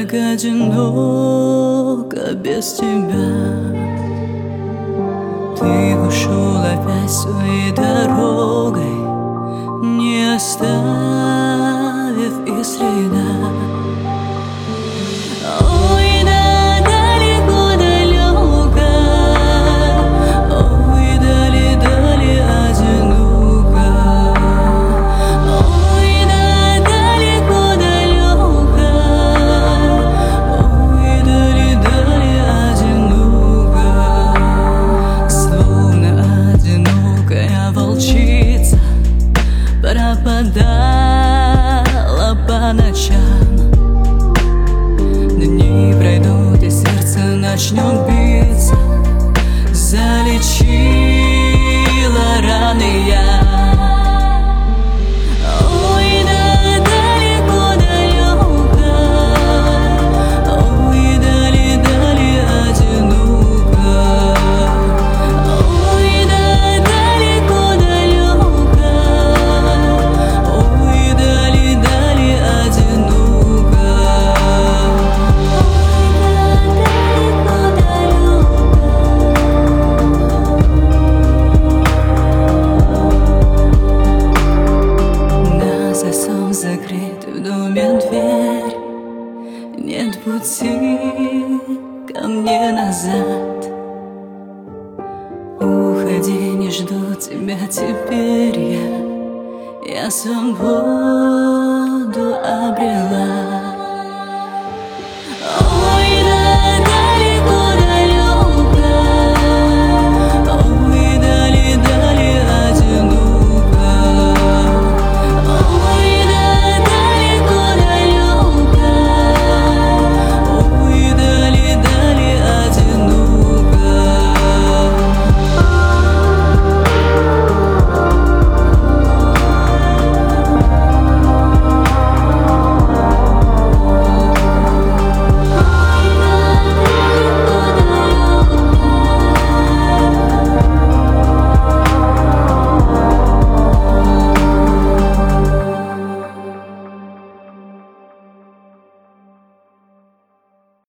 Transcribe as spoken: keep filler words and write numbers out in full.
Так одиноко без тебя. Ты ушел опять своей дорогой, не оставив и следа. Ой, да далеко-далеко, ой, дали-дали одиноко. Ой, да далеко-далеко, ой, дали-дали одиноко. Словно одинокая волчица пропадала по ночам. Дни пройдут, и сердце начнет биться. Залечила раны я. Ой, да далеко-далеко, ой, дали-дали одиноко. Ой, да далеко-далеко, ой, дали-дали одиноко. Закрыт в доме дверь, нет пути ко мне назад. Уходи, не жду тебя теперь я, я свободу обрела.